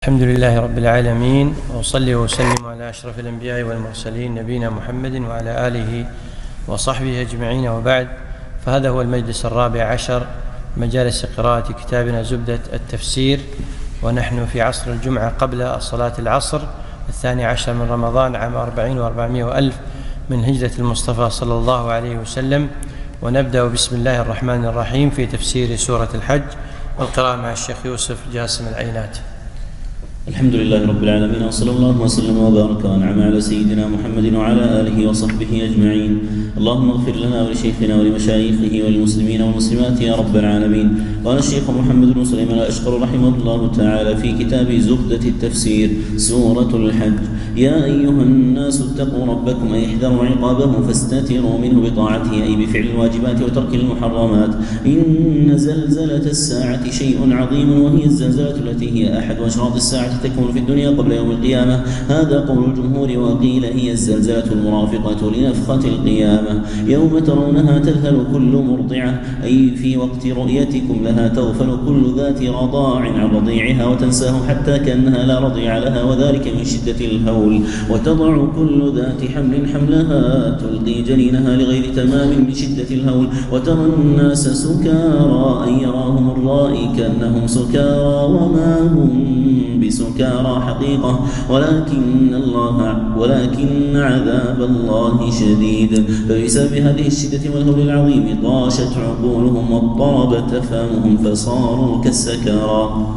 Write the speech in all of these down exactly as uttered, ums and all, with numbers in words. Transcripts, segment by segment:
الحمد لله رب العالمين، وأصلي وأسلم على أشرف الأنبياء والمرسلين نبينا محمد وعلى آله وصحبه أجمعين، وبعد. فهذا هو المجلس الرابع عشر مجالس قراءة كتابنا زبدة التفسير، ونحن في عصر الجمعة قبل صلاة العصر الثاني عشر من رمضان عام أربعين وأربعمائة وألف من هجرة المصطفى صلى الله عليه وسلم. ونبدأ بسم الله الرحمن الرحيم في تفسير سورة الحج، والقراءة مع الشيخ يوسف جاسم العينات. الحمد لله رب العالمين، وصلى الله وسلم وبارك وانعم على سيدنا محمد وعلى آله وصحبه أجمعين. اللهم اغفر لنا ولشيخنا ولمشايخه والمسلمين والمسلمات يا رب العالمين. قال الشيخ محمد بن سليمان الأشقر رحمه الله تعالى في كتاب زبدة التفسير سورة الحج: يا أيها الناس اتقوا ربكم أي احذروا عقابه فاستتروا منه بطاعته أي بفعل الواجبات وترك المحرمات. إن زلزلة الساعة شيء عظيم، وهي الزلزلة التي هي أحد أشراط الساعة تكون في الدنيا قبل يوم القيامة. هذا قول الجمهور، وقيل هي الزلزلة المرافقة لنفخة القيامة. يوم ترونها تذهل كل مرضعة أي في وقت رؤيتكم لها تغفل كل ذات رضاع عن رضيعها وتنساه حتى كأنها لا رضيع لها، وذلك من شدة الهول. وتضع كل ذات حمل حملها تلقي جنينها لغير تمام من شدة الهول. وترى الناس سكارى أي يراهم الرائي كأنهم سكارى وما هم بسكارى حقيقة، ولكن الله ولكن عذاب الله شديد. فبسبب هذه الشدة والهول العظيم طاشت عقولهم واضطربت أفهامهم فصاروا كالسكارى.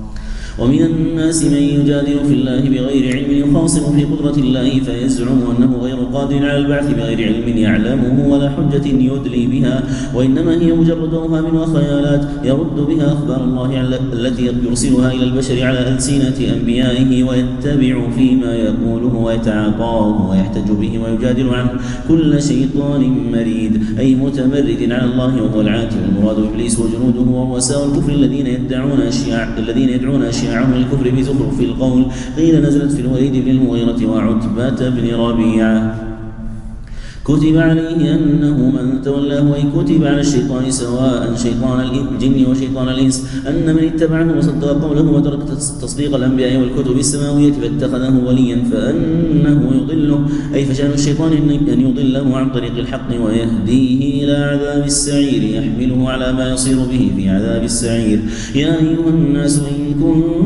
ومن الناس من يجادل في الله بغير علم يخاصم في قدرة الله فيزعم أنه غير قادر على البعث بغير علم يعلمه ولا حجة يدلي بها، وإنما هي مجرد أوهام وخيالات يرد بها أخبار الله التي يرسلها إلى البشر على ألسنة أنبيائه، ويتبع فيما يقوله ويتعاطاه ويحتج به ويجادل عنه كل شيطان مريد أي متمرد على الله وهو العاتي، والمراد إبليس وجنوده ورؤساء الكفر الذين يدعون أشياء الذين يدعون أشياء شيعهم الكفر بزخرف القول. قيل نزلت في الوليد بن المغيرة وعتبة بن ربيعة. كتب عليه أنه من تولاه أي كتب على الشيطان سواء شيطان الجن وشيطان الإنس أن من اتبعه وصدق قوله وترك تصديق الأنبياء والكتب السماوية فاتخذه وليا فأنه يضله أي فشأن الشيطان أن يضله عن طريق الحق ويهديه إلى عذاب السعير يحمله على ما يصير به في عذاب السعير. يا أيها الناس إن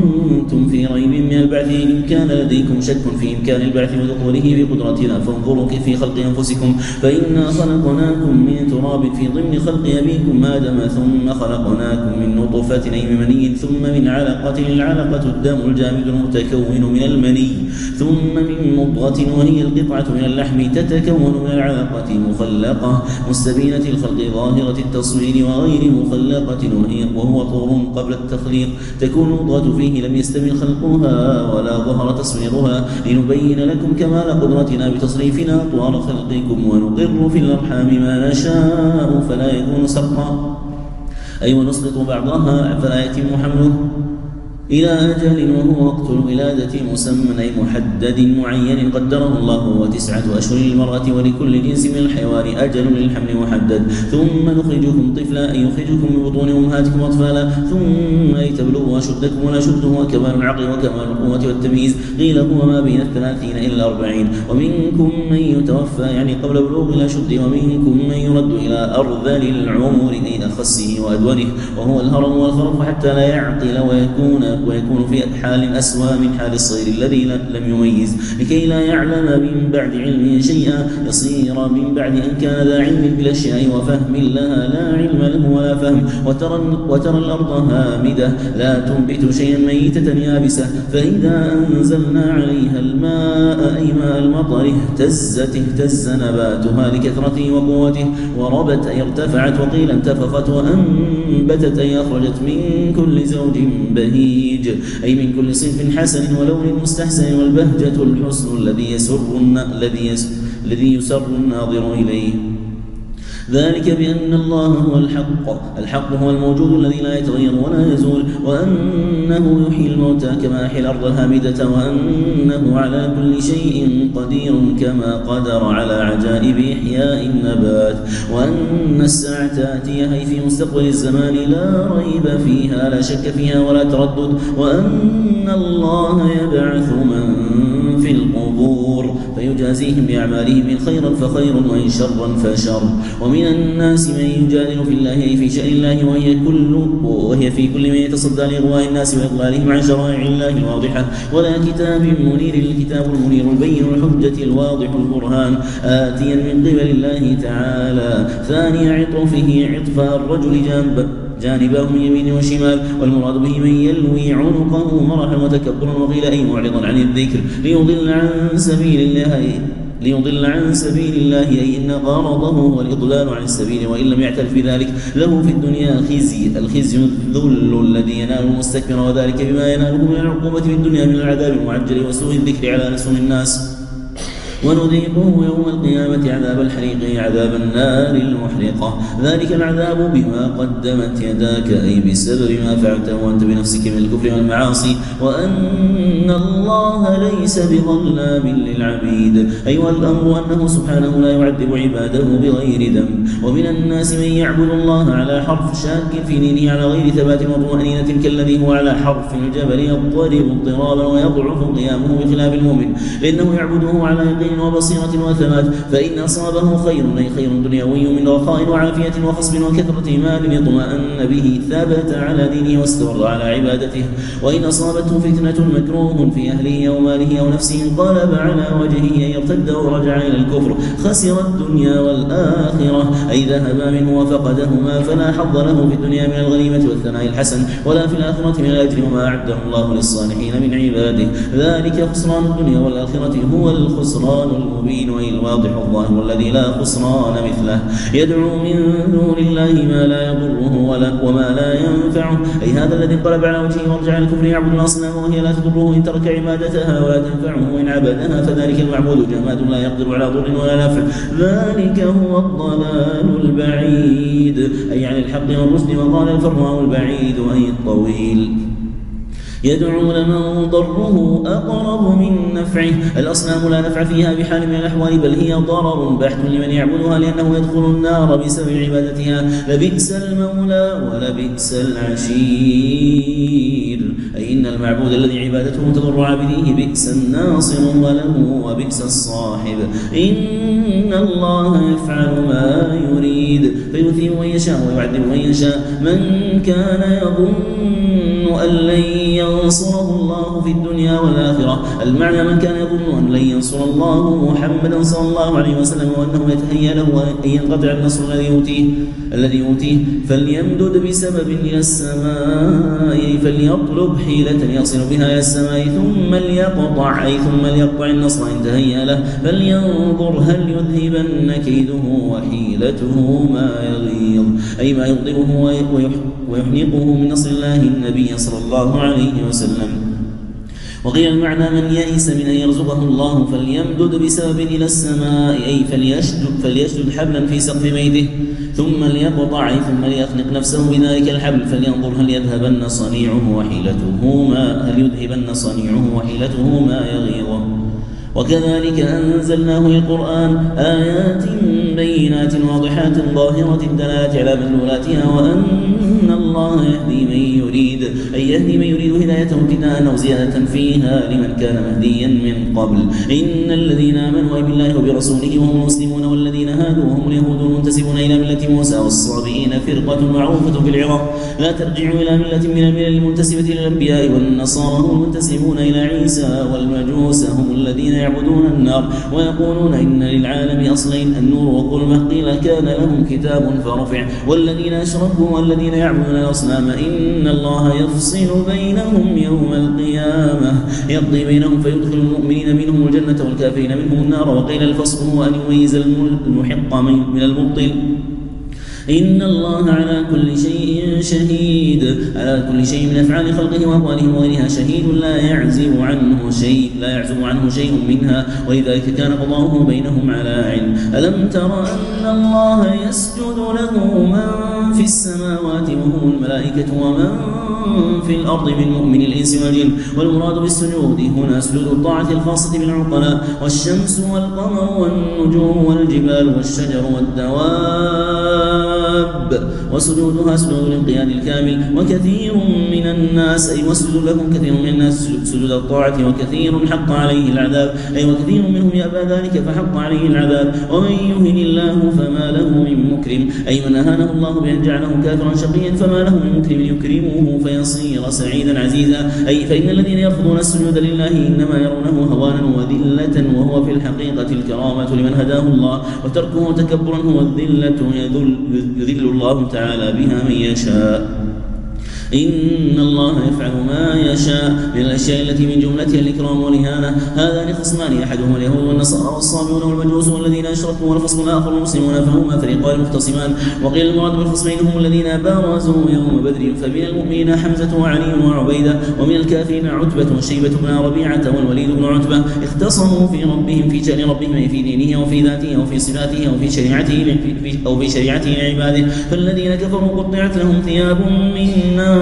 كنتم في ريب من البعث إن كان لديكم شك في إمكان البعث ودخوله بقدرتنا فانظروا في خلق أنفسكم فإنا خلقناكم من تراب في ضمن خلق أبيكم آدم ثم خلقناكم من نطفة أي من مني ثم من علقة. العلقة الدم الجامد المتكون من المني ثم من مضغة وهي القطعة من اللحم تتكون من العلقة مخلقة مستبينة الخلق ظاهرة التصوير وغير مخلقة وهي وهو طور قبل التخليق تكون المضغة فيه لم يستبن خلقها ولا ظهر تصويرها لنبين لكم كمال قدرتنا بتصريفنا أطوار خلقكم ونقر في الأرحام ما نشاء فلا يكون سقطا أي ونسقط بعضها فلا يتم حمله إلى أجل وهو وقت الولادة مسمى أي محدد معين قدره الله هو تسعة أشهر للمرأة ولكل جنس من الحيوان أجل للحمل محدد. ثم نخرجكم طفلا أي يخرجكم من بطون أمهاتكم أطفالا ثم أي تبلغوا أشدكم ونشده وكمال العقل وكمال القوة والتمييز. قيل هو ما بين الثلاثين إلى الأربعين. ومنكم من يتوفى يعني قبل بلوغ الأشد ومنكم من يرد إلى أرذل العمر أي أخسه وأدونه وهو الهرم والخرف حتى لا يعقل ويكون ويكون في حال أسوأ من حال الصغير الذي لم يميز لكي لا يعلم من بعد علم شيئا يصير من بعد أن كان ذا علم بالأشياء وفهم لها لا علم له ولا فهم. وترى, وترى الأرض هامدة لا تنبت شيئا ميتة يابسة فإذا أنزلنا عليها الماء أي ماء المطر اهتزت اهتز نباتها لكثرته وقوته وربت أي ارتفعت وقيل انتفخت وأنبتت أي أخرجت من كل زوج بهيج أي من كل صنف حسن ولون مستحسن والبهجة الحسن الذي يسر الذي الذي يسر الناظر إليه. ذلك بأن الله هو الحق الحق هو الموجود الذي لا يتغير ولا يزول، وأنه يحيي الموتى كما أحيا الأرض الهامدة، وأنه على كل شيء قدير كما قدر على عجائب إحياء النبات، وأن الساعة آتية أي في مستقبل الزمان لا ريب فيها لا شك فيها ولا تردد، وأن الله يبعث من في القبور فيجازيهم بأعمالهم إن خيرا فخير وإن شرا فشر. ومن الناس من يجادل في الله أي في شأن الله وهي, كل وهي في كل من يتصدى لإغواء الناس وإضلالهم عن شرائع الله الواضحة، ولا كتاب منير الكتاب المنير البين الحجة الواضح البرهان آتيا من قبل الله تعالى. ثاني عطفه عطف الرجل جنب جانبه من يمين وشمال، والمراد به من يلوي عنقه مرحا وتكبرا، وقيل أي معرضا عن الذكر ليضل عن سبيل الله ليضل عن سبيل الله أي إن غرضه هو الإضلال عن السبيل، وإن لم يعترف بذلك له في الدنيا خزي الخزي الذل الذي ينال المستكبر، وذلك بما يناله من العقوبة في الدنيا من العذاب المعجل وسوء الذكر على ألسن الناس. ونذيقه يوم القيامة عذاب الحريق عذاب النار المحرقة، ذلك العذاب بما قدمت يداك أي بسبب ما فعلته وأنت بنفسك من الكفر والمعاصي، وأن الله ليس بظلام للعبيد أي والأمر أنه سبحانه لا يعذب عباده بغير ذنب. ومن الناس من يعبد الله على حرف شاك في دينه على غير ثبات وطمأنينة كالذي هو على حرف الجبل يضطرب اضطرابا ويضعف قيامه بخلاف المؤمن، لأنه يعبده على يقين وبصيرة وثبات، فإن أصابه خير أي خير دنيوي من رخاء وعافية وخصب وكثرة مال يطمئن به ثبت على دينه واستمر على عبادته، وإن أصابته فتنة مكروه في أهله أو ماله أو نفسه انقلب على وجهه أي ارتد ورجع إلى الكفر خسر الدنيا والآخرة أي ذهب منه وفقدهما، فلا حظ له في الدنيا من الغنيمة والثناء الحسن ولا في الآخرة من الأجر وما أعده الله للصالحين من عباده. ذلك خسران الدنيا والآخرة هو الخسران المبين أي الواضح الظاهر الذي لا خسران مثله، يدعو من دون الله ما لا يضره ولا وما لا ينفعه أي هذا الذي انقلب على وجهه ورجع الكفر يعبد الأصنام وهي لا تضره إن ترك عبادتها ولا تنفعه وإن عبدها، فذلك المعبود جماد لا يقدر على ضر ولا نفع، ذلك هو الضلال البعيد أي عن الحق والرشد، وقال الفراء البعيد أي الطويل. يدعو لمن ضره أقرب من نفعه، الأصنام لا نفع فيها بحال من الأحوال بل هي ضرر بحت لمن يعبدها لأنه يدخل النار بسبب عبادتها، لبئس المولى ولبئس العشير أي إن المعبود الذي عبادته تضر عابديه بئس الناصر وله وبئس الصاحب، إن الله يفعل ما يريد فيثيب من يشاء ويعذب من يشاء. من كان يظن أن لن ينصره الله في الدنيا والآخرة، المعنى من كان يظن أن لن ينصر الله محمدا صلى الله عليه وسلم وأنه يتهيأ له أن ينقطع النصر الذي يؤتيه الذي يؤتيه فليمدد بسبب إلى السماء فليطلب حيلة يصل بها إلى السماء ثم ليقطع أي ثم ليقطع النصر إن تهيأ له، فلينظر هل يذهبن كيده وحيلته ما يغيظ أي ما يغضبه ويحنقه من نصر الله النبي صلى الله عليه وسلم. وقيل المعنى من يئس من أن يرزقه الله فليمدد بسبب إلى السماء أي فليشدد, فليشدد حبلا في سقف بيته ثم ليقطع ثم ليخنق نفسه بذلك الحبل فلينظر هل يذهبن صنيعه وحيلته ما هل يذهبن صنيعه وحيلته ما يغيظه. وكذلك أنزلناه القرآن آيات بينات واضحات ظاهرة الدلالة على مدلولاتها، وأن الله يهدي من يريد أي يهدي من يريد هدايته ابتداء أو زيادة فيها لمن كان مهديا من قبل. إن الذين آمنوا بالله وبرسوله وهم المسلمون والذين هادوا وهم اليهود المنتسبون إلى ملة موسى والصابئين فرقة معروفة في العراق لا ترجع إلى ملة من الملل المنتسبة إلى الأنبياء والنصارى هم المنتسبون إلى عيسى والمجوس هم الذين يعبدون النار ويقولون إن للعالم أصلين النور وقل قيل كان لهم كتاب فرفع والذين أشركوا والذين يعبدون الأصنام إن الله يفصل بينهم يوم القيامة يقضي بينهم فيدخل المؤمنين منهم الجنة والكافرين منهم النار. وقيل الفصل هو أن يميز المحق من المبطل إن الله على كل شيء شهيد، على كل شيء من أفعال خلقه وأقوالهم وغيرها شهيد لا يعزب عنه شيء لا يعزب عنه شيء منها، ولذلك كان قضاؤه بينهم على علم. ألم تر أن الله يسجد له من في السماوات وهم الملائكة ومن في الأرض من مؤمن الإنس والجن، والمراد بالسجود هنا سجود الطاعة الخاصة بالعقلاء، والشمس والقمر والنجوم والجبال والشجر والدواب، وسجودها سجود الانقياد الكامل. وكثير من الناس أي وسجود لهم كثير من الناس سجود الطاعة، وكثير حق عليه العذاب أي وكثير منهم يأبى ذلك فحق عليه العذاب. ومن يهن الله فما له من مكرم أي من أهانه الله بأن جعله كافرا شقيا فما له من مكرم يكرمه فيصير سعيدا عزيزا. أي فإن الذين يرفضون السجود لله إنما يرونه هوانا وذلة، وهو في الحقيقة الكرامة لمن هداه الله، وتركه تكبرا هو الذلة يذل الله تعالى بها من يشاء. إن الله يفعل ما يشاء من الأشياء التي من جملتها الإكرام والإهانة. هذان خصمان أحدهما اليهود والنصارى والصابئون والمجوس والذين أشركوا، والخصم الآخر المسلمون، فهما فريقان مختصمان. وقيل المراد بالخصمين هم الذين بارزوا يوم بدر، فمن المؤمنين حمزة وعلي وعبيدة، ومن الكافرين عتبة وشيبة بن ربيعة والوليد بن عتبة. اختصموا في ربهم في شأن ربهم أي في دينه وفي ذاته وفي صفاته وفي شريعته أو في شريعته لعباده. فالذين كفروا قطعت لهم ثياب من نار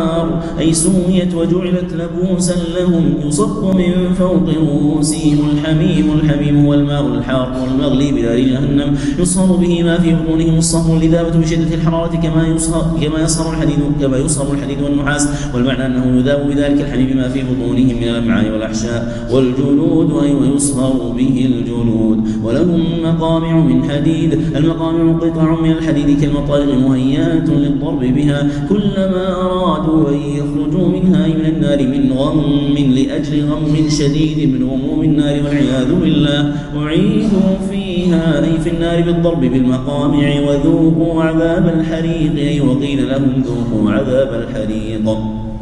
أي سويت وجعلت لبوسا لهم يصب من فوق رؤوسهم الحميم. الحميم هو الماء الحار والمغلي بنار جهنم يصهر به ما في بطونهم الصهر الإذابة بشدة الحرارة كما يصهر كما يصهر الحديد كما يصهر الحديد والنحاس، والمعنى أنه يذاب بذلك الحميم ما في بطونهم من الأمعاء والأحشاء والجلود أي ويصهر به الجلود. ولهم مقامع من حديد، المقامع قطع من الحديد كالمطارق مهيئة للضرب بها كلما أرادوا أن يخرجوا منها من النار من غم لأجل غم شديد من غموم النار والعياذ بالله أعيدوا فيها أي في النار بالضرب بالمقامع وذوقوا عذاب الحريق أي وقيل لهم ذوقوا عذاب الحريق.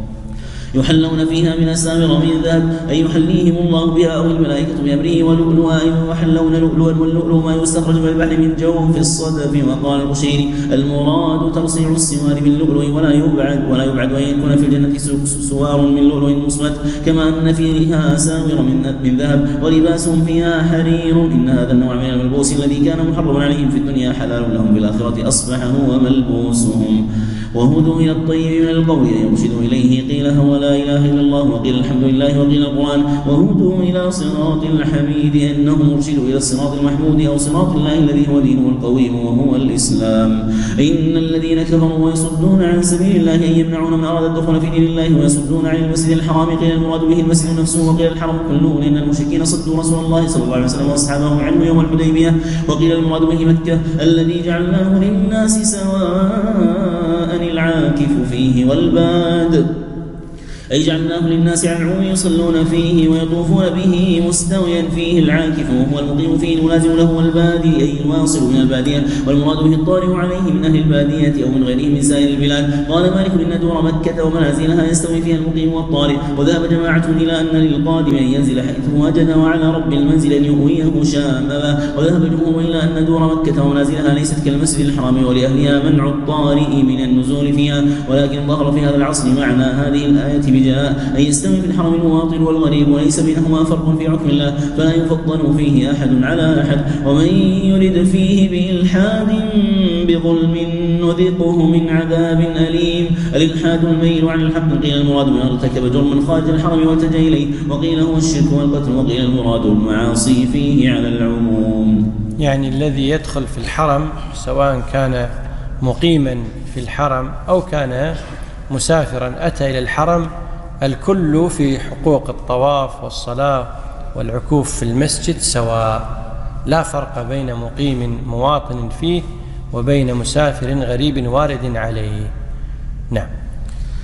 يحلون فيها من أساور من ذهب أي يحليهم الله بها أو الملائكة بأمره، ولؤلؤا أي يحلون لؤلؤا، واللؤلؤ ما يستخرج من البحر من جوف الصدف. وقال البشيري المراد ترصيع السوار باللؤلؤ ولا يبعد ولا يبعد أن يكون في الجنة سوار من لؤلؤ مصمت، كما أن فيها أساور من ذهب ولباسهم فيها حرير. إن هذا النوع من الملبوس الذي كان محرما عليهم في الدنيا حلال لهم في الآخرة أصبح هو ملبوسهم. وهدوا إلى الطيب من القول يرشدوا إليه قيل هو لا إله إلا الله وقيل الحمد لله وقيل القرآن. وهدوا إلى صراط الحميد أنهم مرشدوا إلى الصراط المحمود أو صراط الله الذي هو دينه القويم وهو الإسلام. إن الذين كفروا ويصدون عن سبيل الله أن يمنعون من أراد الدخول في دين الله ويصدون عن المسجد الحرام قيل المراد به المسجد نفسه وقيل الحرم كله، لأن المشركين صدوا رسول الله صلى الله عليه وسلم وأصحابه عنه يوم الحديبية. وقيل المراد به مكة الذي جعلناه للناس سواء العاكف فيه والباد أي جعلناه للناس على العموم يصلون فيه ويطوفون به مستويا فيه العاكف وهو المقيم فيه الملازم له والبادي أي الواصل من البادية، والمراد به الطارئ عليه من أهل البادية أو من غيرهم من سائر البلاد. قال مالك إن دور مكة ومنازلها يستوي فيها المقيم والطارئ. وذهب جماعة إلى أن للقادم أن ينزل حيث وجد وعلى رب المنزل أن يؤويه شامبا. وذهب الجمهور إلى أن دور مكة ومنازلها ليست كالمسجد الحرام ولأهلها منع الطارئ من النزول فيها، ولكن ظهر في هذا العصر معنى هذه الآية بجاء أي يستوي في الحرم المواطن والغريب وليس بينهما فرق في حكم الله فلا يفضل فيه أحد على أحد. ومن يرد فيه بإلحاد بظلم نذقه من عذاب أليم. الإلحاد الميل عن الحق قيل المراد من ارتكب جرما خارج الحرم واتجه إليه، وقيل هو الشرك والقتل، وقيل المراد المعاصي فيه على العموم. يعني الذي يدخل في الحرم سواء كان مقيما في الحرم أو كان مسافرا أتى إلى الحرم الكل في حقوق الطواف والصلاة والعكوف في المسجد سواء، لا فرق بين مقيم مواطن فيه وبين مسافر غريب وارد عليه. نعم.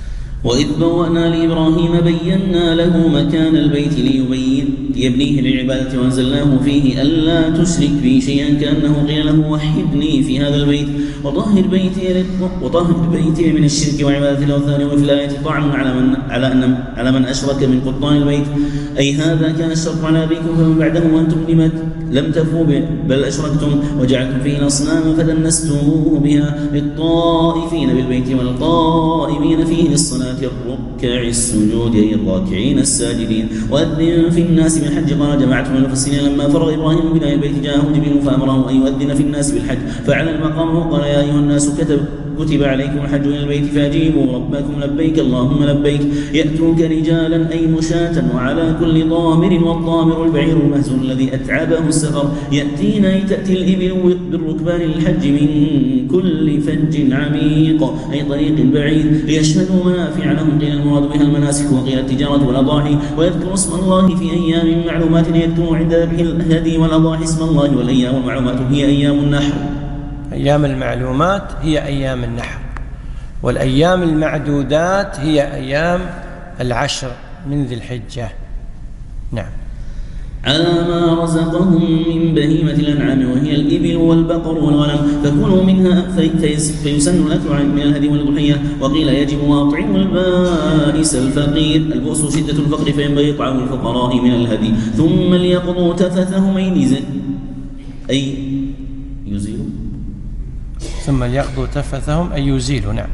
وإذ بوأنا لإبراهيم بينا له مكان البيت ليبين ليبنيه للعبادة وأنزلناه فيه ألا تشرك بي شيئا كأنه قيل له وحدني في هذا البيت وطهر بيتي وطهر بيتي من الشرك وعبادة الأوثان. وفي الآية طعن على من على أن على من أشرك من قطان البيت، أي هذا كان الشرك على أبيكم فمن بعده وأنتم لم لم تفوا به بل أشركتم وجعلتم فيه الأصنام فدنستموه بها للطائفين بالبيت والقائمين فيه للصلاة الركع السجود أي الراكعين الساجدين. وأذن في الناس بالحج قال جماعة من المفسرين لما فرغ إبراهيم من بناء البيت جاءه جبريل فأمره أن يؤذن في الناس بالحج فعلى المقام وقال يا أيها الناس كتب كتب عليكم الحج إلى البيت فأجيبوا ربكم لبيك اللهم لبيك يأتوك رجالا أي مشاة وعلى كل ضامر والضامر البعير المهزول الذي أتعبه السفر يأتينا أي تأتي الإبل بالركبان للحج من كل فج عميق أي طريق بعيد ليشهدوا منافع لهم. قيل المراد بها المناسك وقيل التجارة والأضاحي. ويذكر اسم الله في أيام معلومات يذكر عند ذبح الهدي والأضاحي اسم الله. والأيام المعلومات هي أيام النحر. أيام المعلومات هي أيام النحر، والأيام المعدودات هي أيام العشر من ذي الحجة. نعم. على ما رزقهم من بهيمة الأنعام وهي الإبل والبقر والغنم فكلوا منها فيسن الأكل من الهدي والأضحية. وقيل يجب أطعم البائس الفقير البؤس شدة الفقر فينبغي إطعام الفقراء من الهدي ثم ليقضوا تفثهم أي يزيلوا ثم ليقضوا تفثهم أي يزيلوا. نعم.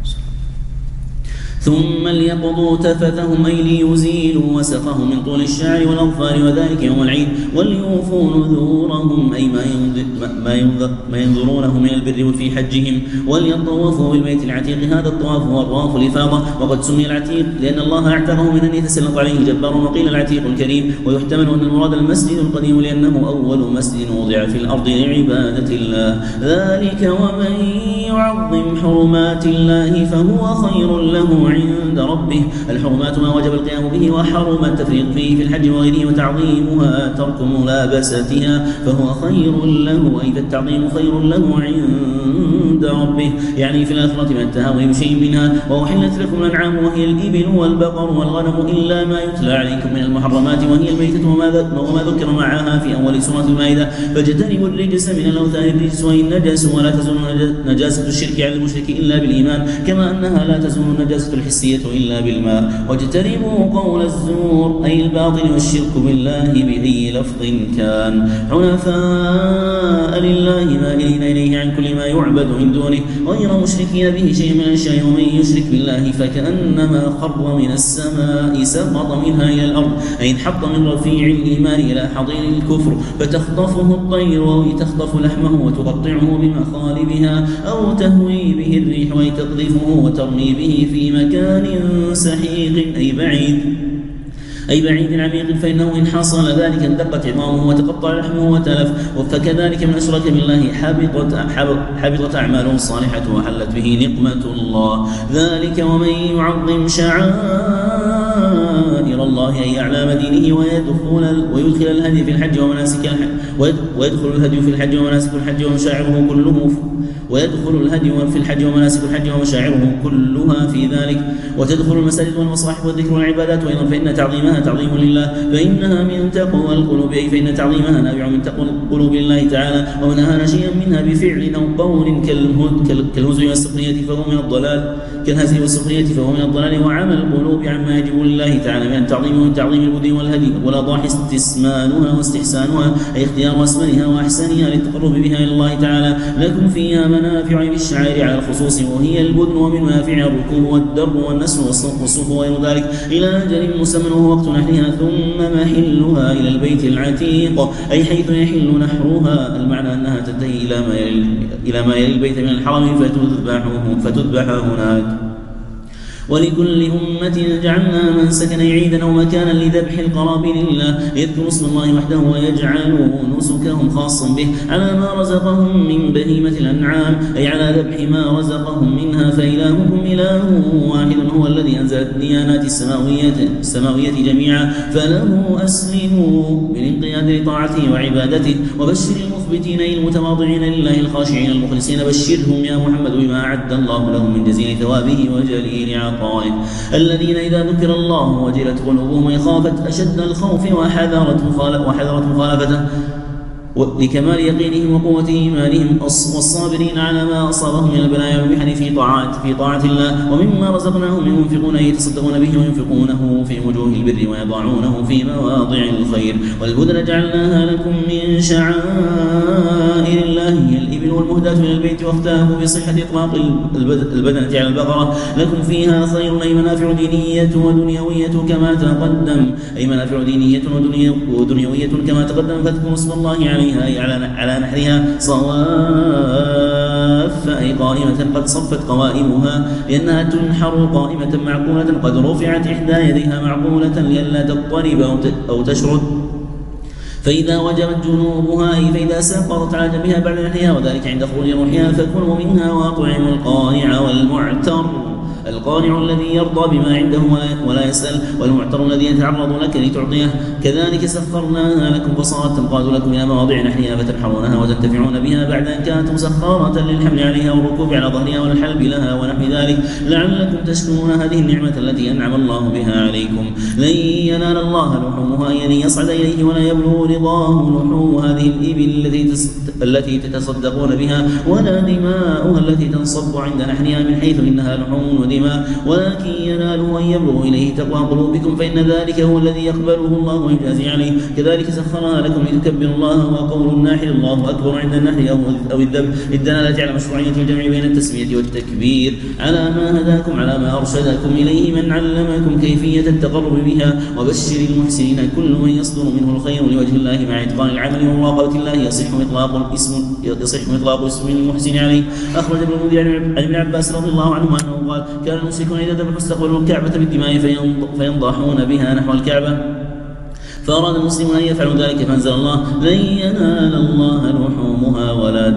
ثم ليقضوا تفثهم أي ليزيلوا وسخهم من طول الشعر والأظفار وذلك يوم العيد. وليوفوا نذورهم أي ما ينذرونه من البر في حجهم. وليطوفوا بالبيت العتيق هذا الطواف هو طواف الإفاضة وقد سمي العتيق لأن الله اعتقه من أن يتسلط عليه جبار. وقيل العتيق الكريم. ويحتمل أن المراد المسجد القديم لأنه أول مسجد وضع في الأرض لعبادة الله. ذلك ومن يعظم حرمات الله فهو خير له عند ربه. الحرمات ما وجب القيام به وحرم التفريط فيه في الحج وغيره وتعظيمها ترك ملابستها فهو خير له أي فالتعظيم خير له عند ربه يعني في الآخرة من التهاون بشيء منها. وأحلت لكم الأنعام وهي الإبل والبقر والغنم إلا ما يتلى عليكم من المحرمات وهي الميتة وما ذكر معها في أول سورة المائدة. فاجتنبوا الرجس من الأوثان الرجس وهي النجس ولا تزول نجاسة الشرك على المشرك إلا بالإيمان كما أنها لا تزول نجاسة الحسية إلا بالماء. واجتنبوا قول الزور أي الباطل والشرك بالله بأي لفظ كان حنفاء لله مائلين إليه عن كل ما يعبد من دونه غير مشركين به شيء من الأشياء. ومن يشرك بالله فكأنما خر من السماء سقط منها إلى الأرض أي انحط من رفيع الإيمان إلى حضير الكفر فتخطفه الطير أو تخطف لحمه وتقطعه بمخالبها أو تهوي به الريح وتقذفه وترمي به في مكان سحيق أي بعيد أي بعيد عميق فإنه إن حصل ذلك اندقت عظامه وتقطع لحمه وتلف. فكذلك من أشرك بالله حبطت, حبطت أعماله الصالحة وحلت به نقمة الله. ذلك ومن يعظم شعائر الله أي أعلام دينه ويدخل, ويدخل الهدي في الحج ومناسك الحج ويدخل الهدي في الحج ومناسك الحج ومشاعره كله ويدخل الهدي في الحج ومناسك الحج ومشاعره كلها في ذلك. وتدخل المساجد والمصاحف والذكر والعبادات وأيضا فإن تعظيمها تعظيم لله فإنها من تقوى القلوب أي فإن تعظيمها نابع من تقوى القلوب لله تعالى. ومن أهان شيئا منها بفعل أو قول كالهزء والسخرية فهو من الضلال كالهزء والسخرية فهو من الضلال وعمى القلوب عما يجب لله تعالى من التعظيم ومن تعظيم البدي والهدي. والأضاحي استسمانها واستحسانها أي اختيار أسمنها وأحسنها للتقرب بها إلى الله تعالى. لكم فيها منافع بالشعائر على الخصوص وهي البدن ومن منافعها الركوب والدر والنسر والصوف وغير ذلك إلى أجل مسمى وهو وقت نحرها ثم محلها إلى البيت العتيق أي حيث يحل نحرها. المعنى أنها تنتهي إلى ما يلي, إلى ما يلي البيت من الحرم فتذبح فتذبح هناك. ولكل أمة جعلنا منسكا عيدا أو مكانا لذبح القرابين لله يذكر اسم الله وحده ويجعل نسكهم خاصا به على ما رزقهم من بهيمة الأنعام أي على ذبح ما رزقهم منها. فإلهكم إله واحد هو الذي أنزل الديانات السماوية, السماوية جميعا فله أسلموا بالانقياد لطاعته وعبادته. وبشر المخبتين أي المتواضعين لله الخاشعين المخلصين بشرهم يا محمد بما أعد الله لهم من جزيل ثوابه وجليل عطائه الذين إذا ذكر الله وجلت قلوبهم وخافت أشد الخوف وحذرت مخالفته لكمال يقينهم وقوة إيمانهم والصابرين على ما أصابهم من البلايا والمحن في طاعة في طاعة الله ومما رزقناهم ينفقون يتصدقون به وينفقونه في وجوه البر ويضعونه في مواضع الخير والبدن جعلناها لكم من شعائر الله هي الإبل والمهداة إلى البيت واختلفوا في صحة إطلاق البدنة على البقرة لكم فيها خير أي منافع دينية ودنيوية كما تقدم أي منافع دينية ودنيوية كما تقدم فاذكروا اسم الله عليه أي على نحرها صواف أي قائمة قد صفت قوائمها لأنها تنحر قائمة معقولة قد رفعت إحدى يديها معقولة لئلا تضطرب أو تشرد فإذا وجبت جنوبها أي فإذا سقطت على جنبها بعد نحرها وذلك عند خروج روحها فكلوا منها وأطعموا القانع والمعتر القانع الذي يرضى بما عنده ولا يسأل والمعتر الذي يتعرض لك لتعطيه كذلك سخرناها لكم فصارت تنقاد لكم إلى مواضع نحرها فتنحرونها وتنتفعون بها بعد أن كانت مسخرة للحمل عليها والركوب على ظهرها والحلب لها ونحو ذلك لعلكم تشكرون هذه النعمة التي أنعم الله بها عليكم لن ينال الله لحومها يعني يصعد إليه ولا يبلغ رضاه لحوم هذه الإبل التي التي تتصدقون بها ولا دماؤها التي تنصب عند نحرها من حيث إنها لحوم ودماء ولكن يناله أن يبلغ إليه تقوى قلوبكم فإن ذلك هو الذي يقبله الله ويجازي عليه كذلك سخرها لكم لتكبروا الله وقول الناحر الله أكبر عند النحر أو الذبح للدلالة على مشروعية الجمع بين التسمية والتكبير على ما هداكم على ما أرشدكم إليه من علمكم كيفية التقرب بها وبشر المحسنين كل من يصدر منه الخير لوجه الله مع إتقان العمل ومراقبة الله يصح إطلاق اسم يصح إطلاق اسم المحسن عليه أخرج ابن المنذر عن ابن عباس رضي الله عنهما أنه قال كان المشركون إذا ذبحوا استقبلوا الكعبة بالدماء فينضحون بها نحو الكعبة فأراد المسلمون أن يفعلوا ذلك فأنزل الله لن ينال الله لحومها ولا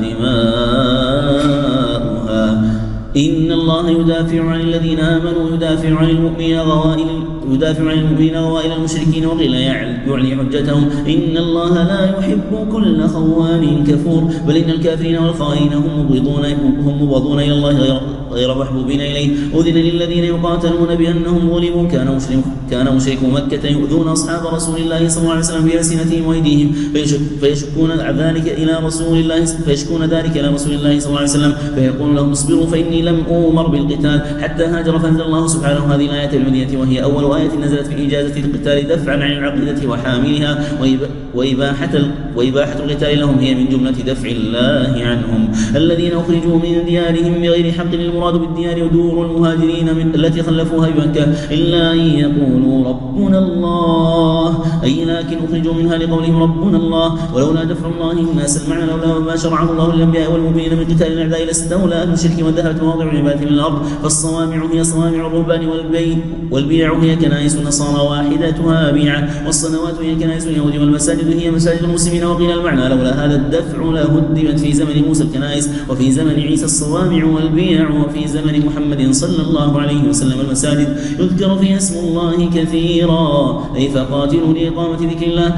دماؤها إن الله يدافع عن الذين آمنوا ويدافع عن المؤمنين غوائل يدافع عن المؤمنين غوائل المشركين وقيل يعلي حجتهم إن الله لا يحب كل خوان كفور بل إن الكافرين والخائنين هم مبغضون هم مبغضون إلى الله غير غير محبوبين إليه أذن للذين يقاتلون بأنهم ظلموا كان مشرك كان مشركو مكة يؤذون أصحاب رسول الله صلى الله عليه وسلم بألسنتهم وأيديهم فيشك فيشكون ذلك إلى رسول الله فيشكون ذلك إلى رسول الله صلى الله عليه وسلم فيقول لهم اصبروا فإني لم أؤمر بالقتال حتى هاجر فأنزل الله سبحانه هذه الآية المدينة وهي أول آية نزلت في إجازة القتال دفعا عن العقيدة وحاملها وإباحة وإباحة القتال لهم هي من جملة دفع الله عنهم الذين أخرجوا من ديارهم بغير حق المراد بالديار ودور المهاجرين من التي خلفوها بمكة إلا أن يقولوا ربنا الله أي لكن أخرجوا منها لقولهم ربنا الله ولولا دفع الله الناس المعنى لولا ما شرعه الله للأنبياء والمؤمنين من قتال الأعداء لاستولى أهل الشرك وذهبت مواضع العباد من الأرض فالصوامع هي صوامع الرهبان والبيع هي كنائس النصارى واحدتها بيعة والصلوات هي كنائس اليهود والمساجد هي مساجد المسلمين وقيل المعنى لولا هذا الدفع لهدمت في زمن موسى الكنائس وفي زمن عيسى الصوامع والبيع وفي زمن محمد صلى الله عليه وسلم المساجد يذكر فيها اسم الله كثيرا أي فقاتلوا لإقامة ذكر الله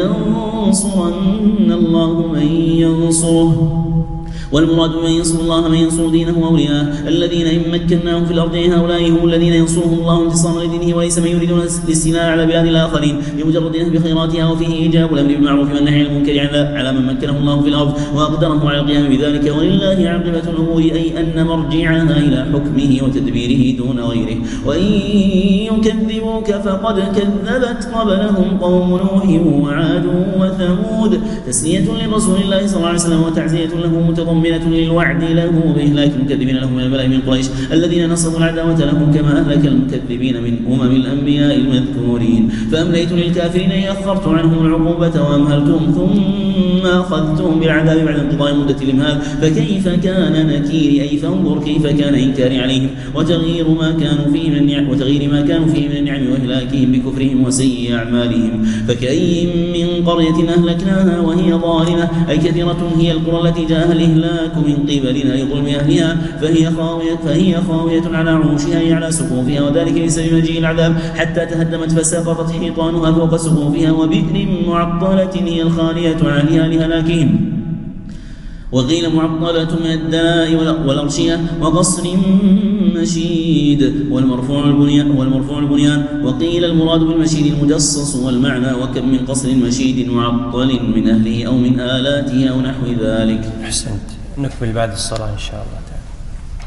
ولينصرن الله من ينصره والمراد من ينصر الله من ينصر دينه وأولياءه الذين إن مكناهم في الأرض هؤلاء هم الذين ينصرهم الله انتصارا لدينه وليس من يريدون الاستيلاء على بلاد الآخرين لمجرد نهب خيراتها وفيه إيجاب الأمر بالمعروف والنهي عن المنكر على من مكنه الله في الأرض وأقدره على القيام بذلك ولله عاقبة الأمور أي أن مرجعها إلى حكمه وتدبيره دون غيره وإن يكذبوك فقد كذبت قبلهم قوم نوح وعاد وثمود تسلية لرسول الله صلى الله عليه وسلم وتعزية له متضمنة للوعد له بإهلاك المكذبين لهم من الملأ من قريش الذين نصبوا العداوة لهم كما أهلك المكذبين من أمم الأنبياء المذكورين فأمليت للكافرين أي أخرت عنهم العقوبة وأمهلتهم ثم أخذتهم بالعذاب بعد انقضاء مدة الإمهال فكيف كان نكير أي فانظر كيف كان إنكاري عليهم وتغيير ما كانوا فيه من النعم وتغيير ما كانوا فيه من النعم وإهلاكهم بكفرهم وسيء أعمالهم فكأي من قرية أهلكناها وهي ظالمة أي كثيرة هي القرى التي جاءها الإهلاك من قبلنا لظلم أهلها فهي خاوية فهي خاوية على عروشها أي على سقوفها وذلك بسبب مجيء العذاب حتى تهدمت فسقطت حيطانها فوق سقوفها وبئر معطلة هي الخالية عليها لهلاكهم وقيل معطلة من الداء والأرشية وقصر مشيد والمرفوع البنيان, والمرفوع البنيان وقيل المراد بالمشيد المجصص والمعنى وكم من قصر مشيد معطل من أهله أو من آلاته أو نحو ذلك. أحسنت. نكمل بعد الصلاة إن شاء الله تعالى.